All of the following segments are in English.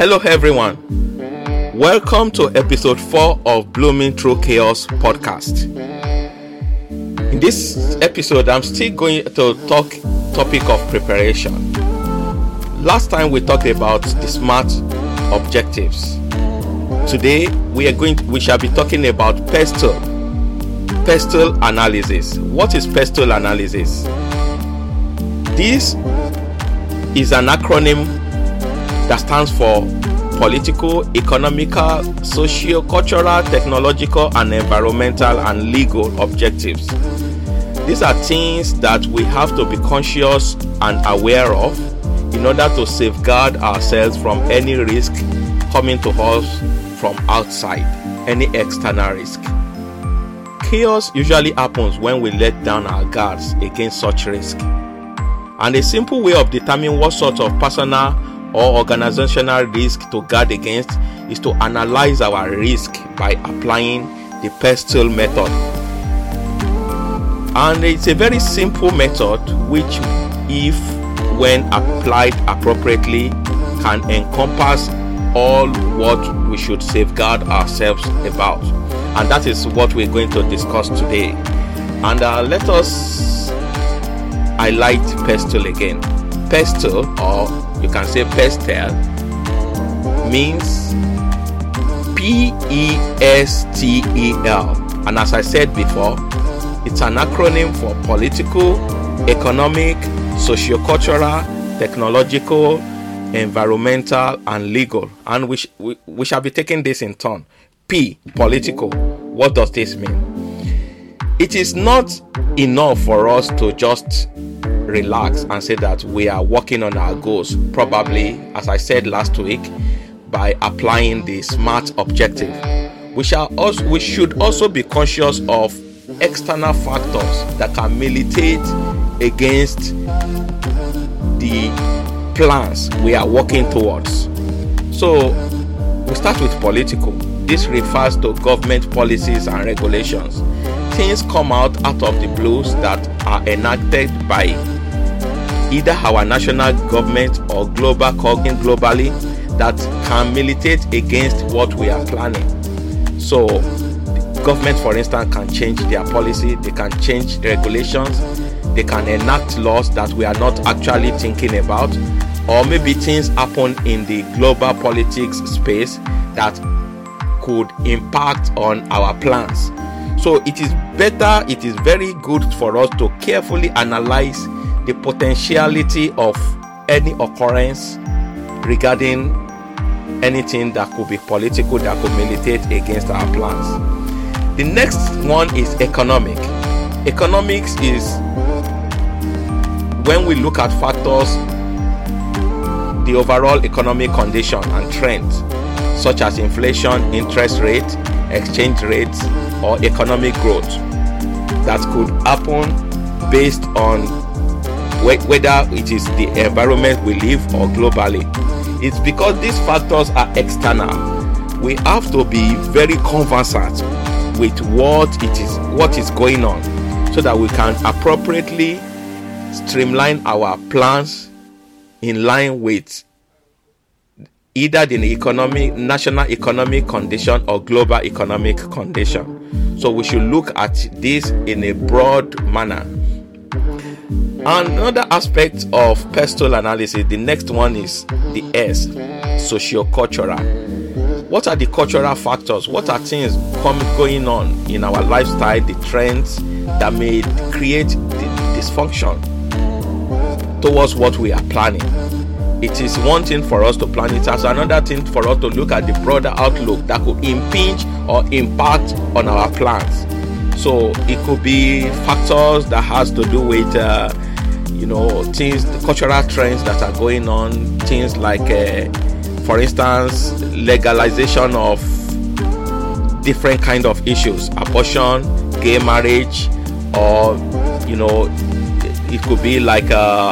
Hello everyone, welcome to episode 4 of Blooming Through Chaos podcast. In this episode, I'm still going to topic of preparation. Last time we talked about the SMART objectives. Today we shall be talking about PESTLE analysis. What is PESTLE analysis? This is an acronym that stands for political, economical, socio-cultural, technological, and environmental and legal objectives. These are things that we have to be conscious and aware of in order to safeguard ourselves from any risk coming to us from outside, any external risk. Chaos usually happens when we let down our guards against such risk. And a simple way of determining what sort of personal or organizational risk to guard against is to analyze our risk by applying the PESTLE method. And it's a very simple method which, if when applied appropriately, can encompass all what we should safeguard ourselves about. And that is what we're going to discuss today. And let us highlight PESTLE again. PESTLE, or you can say PESTLE, means PESTEL. And as I said before, it's an acronym for political, economic, socio-cultural, technological, environmental, and legal. And we shall be taking this in turn. P, political. What does this mean? It is not enough for us to just relax and say that we are working on our goals, probably, as I said last week, by applying the SMART objective. We should also be conscious of external factors that can militate against the plans we are working towards. So we start with political. This refers to government policies and regulations. Things come out of the blues that are enacted by either our national government or globally that can militate against what we are planning. So government, for instance, can change their policy, they can change regulations, they can enact laws that we are not actually thinking about, or maybe things happen in the global politics space that could impact on our plans. So it is very good for us to carefully analyze the potentiality of any occurrence regarding anything that could be political, that could militate against our plans. The next one is economic. Economics is when we look at factors, the overall economic condition and trends, such as inflation, interest rate, exchange rates, or economic growth that could happen based on whether it is the environment we live or globally. It's because these factors are external. We have to be very conversant with what is going on, so that we can appropriately streamline our plans in line with either the national economic condition or global economic condition. So we should look at this in a broad manner. Another aspect of PESTLE analysis, the next one is the S, socio-cultural. What are the cultural factors? What are things going on in our lifestyle, the trends that may create the dysfunction towards what we are planning? It is one thing for us to plan it as another thing for us to look at the broader outlook that could impinge or impact on our plans. So it could be factors that has to do with things, the cultural trends that are going on, things like for instance, legalization of different kind of issues, abortion, gay marriage, or it could be like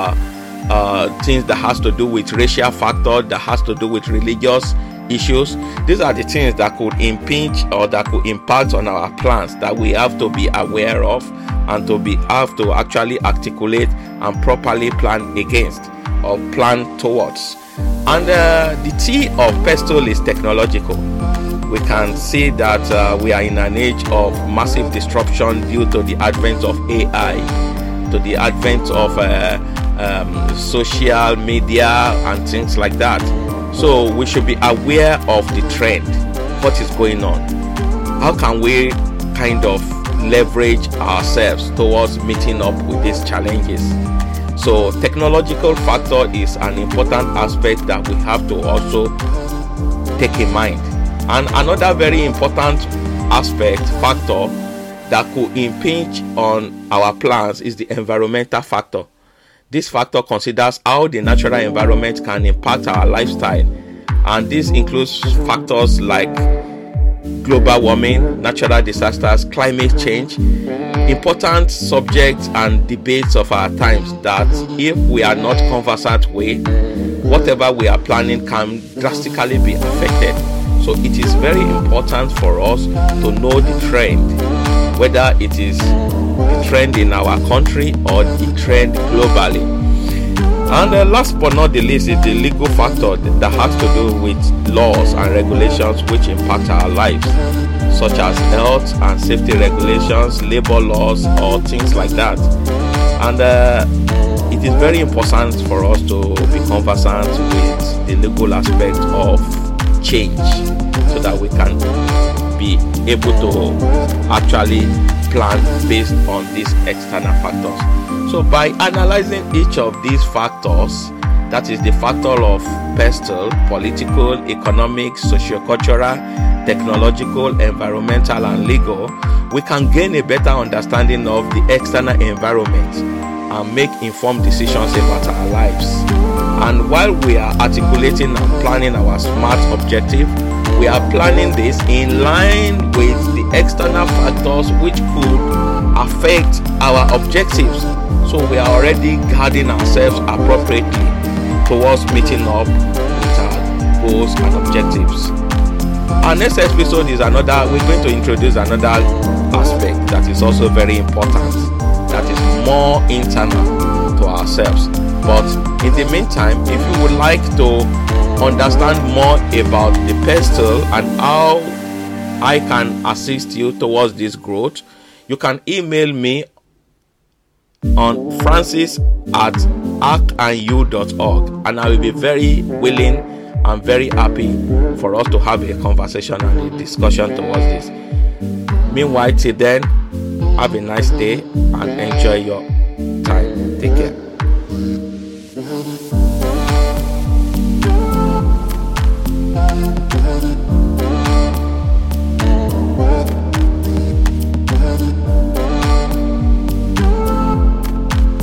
things that has to do with racial factor, that has to do with religious issues. These are the things that could impinge or that could impact on our plans that we have to be aware of and have to actually articulate and properly plan against or plan towards. And the T of Pestle is technological. We can see that we are in an age of massive disruption due to the advent of AI, to the advent of social media and things like that. So we should be aware of the trend, what is going on. How can we kind of leverage ourselves towards meeting up with these challenges? So technological factor is an important aspect that we have to also take in mind. And another very important factor that could impinge on our plans is the environmental factor. This factor considers how the natural environment can impact our lifestyle, and this includes factors like global warming, natural disasters, climate change, important subjects and debates of our times that if we are not conversant with, whatever we are planning can drastically be affected. So it is very important for us to know the trend, whether it is the trend in our country or the trend globally. And last but not the least is the legal factor that has to do with laws and regulations which impact our lives, such as health and safety regulations, labor laws, or things like that. And it is very important for us to be conversant with the legal aspect of change so that we can be able to actually plan based on these external factors. So by analyzing each of these factors, that is the factor of pestle, political, economic, socio-cultural, technological, environmental, and legal, we can gain a better understanding of the external environment and make informed decisions about our lives. And while we are articulating and planning our SMART objective, we are planning this in line with the external factors which could affect our objectives. So we are already guarding ourselves appropriately towards meeting up with our goals and objectives. Our next episode is we're going to introduce another aspect that is also very important, that is more internal to ourselves. But in the meantime, if you would like to understand more about the pestle and how I can assist you towards this growth, you can email me on francis@arkandyou.org, and I will be very willing and very happy for us to have a conversation and a discussion towards this. Meanwhile, till then, have a nice day and enjoy your time. Take care.